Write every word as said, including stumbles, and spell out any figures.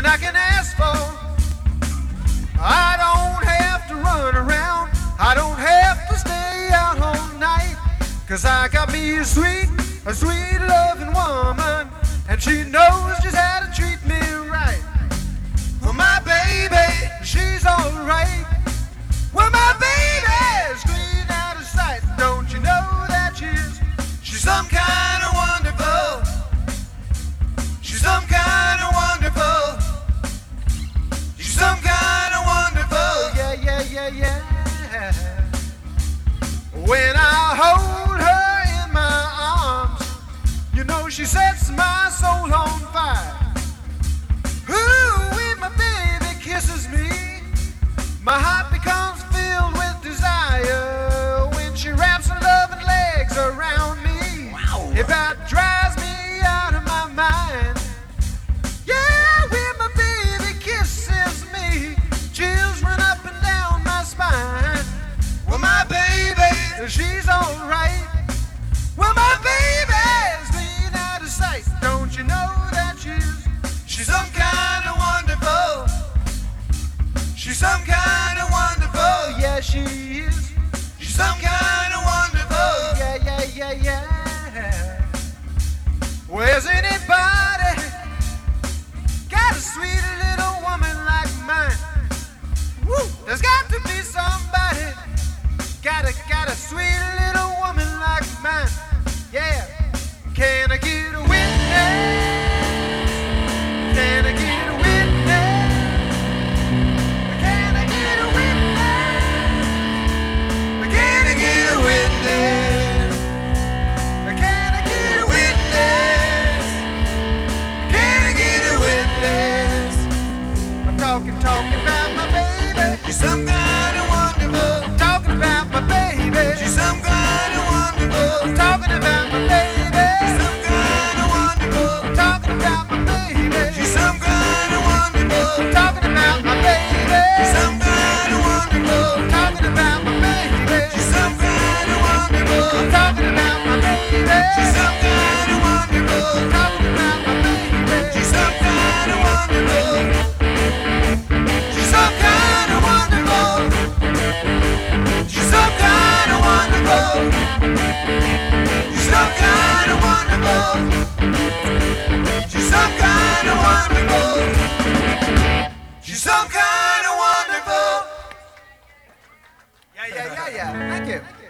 I can ask for. I don't have to run around, I don't have to stay out all night, 'cause I got me a sweet, a sweet loving woman, and she knows just how to treat me right. Well, my baby, she's alright. Well, my baby's clean out of sight. Don't you know that she's, she's some kind of wonderful. She's some kind of wonderful. She's some kind of wonderful. Yeah, yeah, yeah, yeah. When I hold her in my arms, you know she sets my soul on fire. Ooh, when my baby kisses me, my heart becomes filled with desire. When she wraps her loving legs around me, wow, it about drives me out of my mind. Yeah, when my baby kisses me, chills run up and down my spine. Well, my baby, she's alright. Well, my baby's clean out of sight. Don't you know that she's, she's some kind of wonderful. She's some kind of wonderful. Yeah, she is. She's some kind of wonderful. Yeah, yeah, yeah, yeah. Where's anybody got a sweet little woman like mine? Woo! There's got to be somebody got a, got a sweet little woman like mine. Yeah. Can I get a witness? Can I get a witness? Can I get a witness? Can I get a witness? Can I get a witness? Can I get a witness? I'm talking, talking about my baby. She's some kind of wonderful. I'm talking about my baby. She's some kind of wonderful. I'm talking about my baby. She's some kind of wonderful. I'm talking about my baby. She's some kind of wonderful. I'm talking about my baby. She's some kind of wonderful. I'm talking about my baby. She's some kind of wonderful. I'm talking about my baby. She's some kind of wonderful. I'm talking about my baby. She's some kind of wonderful. She's some kind of wonderful. She's some kind of wonderful. She's some kind of wonderful. She's some kind of wonderful. She's some kind of wonderful. Yeah, yeah, yeah, yeah. Thank you.